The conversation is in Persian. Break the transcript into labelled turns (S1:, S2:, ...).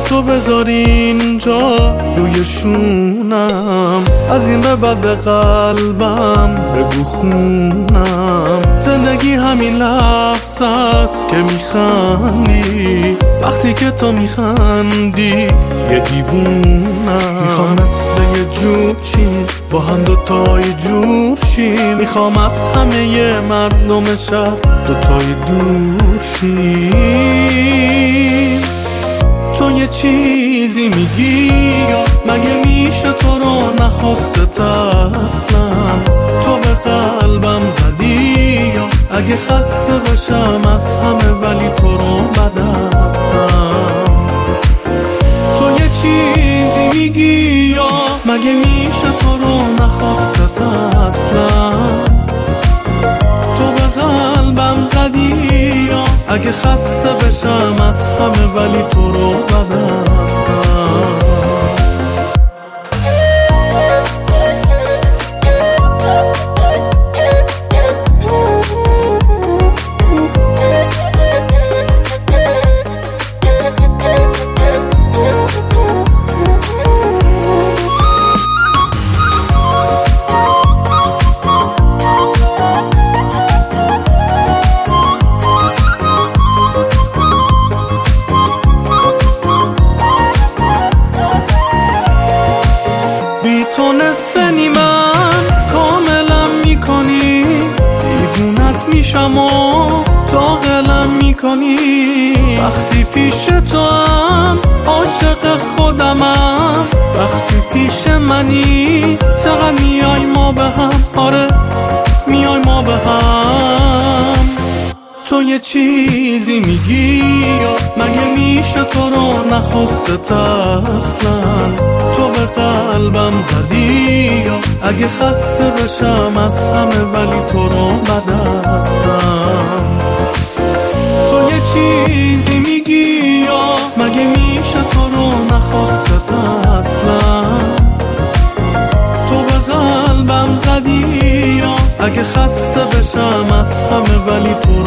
S1: تو بذاری اینجا روی شونم، از این به بعد به قلبم بگو خونم. زندگی همین لحظه است که میخندی، وقتی که تو میخندی یه دیوونم. میخوام مثل یه جوچین با هم دوتای جور شیم، میخوام از همه مردم شهر دوتای دور شیم. تو یه چیزی میگی یا مگه میشه تو رو نخواسته اصلا؟ تو به قلبم زدی یا اگه خسته بشم از همه ولی تو رو بدستم. تو یه چیزی میگی یا مگه میشه تو رو نخواسته اصلا؟ تو به قلبم زدی یا اگه خسته بشم از همه ولی تو رو بدستم. تو نسنی من کاملم میکنی، دیوونت میشم و داغلم میکنی. وقتی پیش تو هم عاشق خودمم، وقتی پیش منی چقدر میای ما به هم، آره میای ما به هم. تو یه چیزی میگی یا مگه میشه تو رو نخواسته اصلا؟ تو به قلبم زدی یا اگه خسته بشم از همه ولی تو رو بدستم. تو یه چیزی میگی یا مگه میشه تو رو نخواسته اصلا؟ تو به قلبم زدی یا اگه خسته بشم از همه ولی تو